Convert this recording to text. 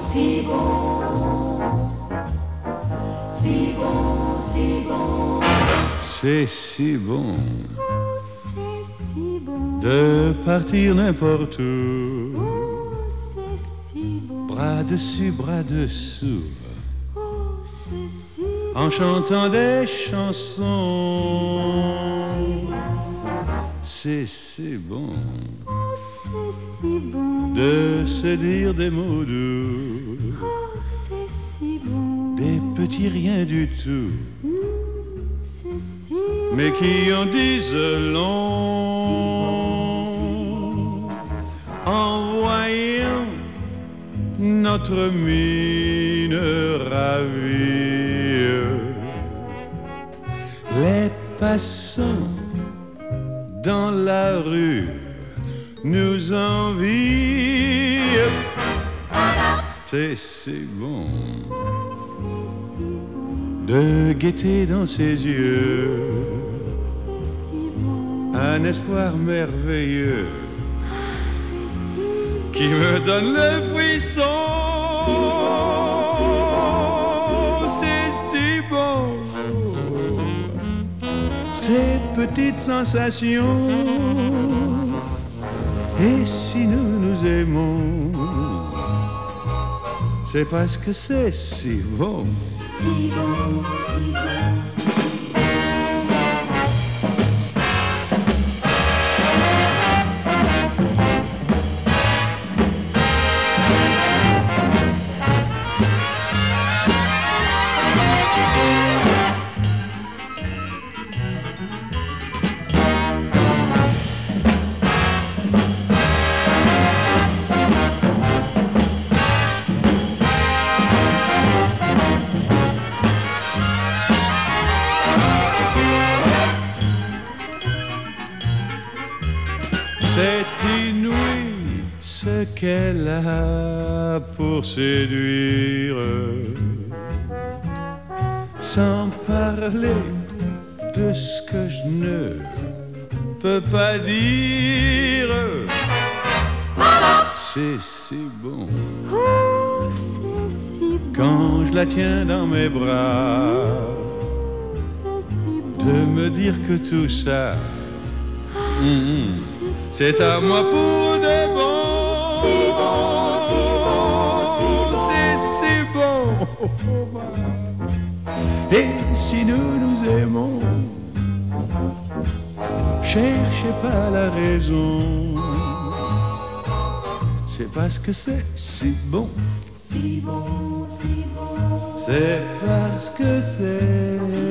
si bon, si bon, si bon. C'est si bon Oh, c'est si bon. de partir n'importe où. Oh, c'est si bon. Bras dessus, bras dessous, Oh, c'est si bon. en chantant des chansons. C'est si bon Oh, c'est si bon. de se dire des mots doux, Oh, c'est si bon. des petits riens du tout, C'est si bon. mais qui en disent long en voyant notre mine ravie. Les passants dans la rue nous envient. C'est si bon de guetter dans ses yeux C'est si bon. un espoir merveilleux C'est si bon. qui me donne le frisson. C'est si bon, ces petites sensations. Et si nous nous aimons, c'est parce que c'est si bon. Si bon, si bon. C'est inouï ce qu'elle a pour séduire, sans parler de ce que je ne peux pas dire. C'est si bon Oh, c'est si bon. quand je la tiens dans mes bras, C'est si bon. de me dire que tout ça, c'est à moi pour de bon. Si bon, si bon, si bon. C'est si bon. Et si nous nous aimons, cherchez pas la raison. C'est parce que c'est si bon. Si bon, si bon. C'est parce que c'est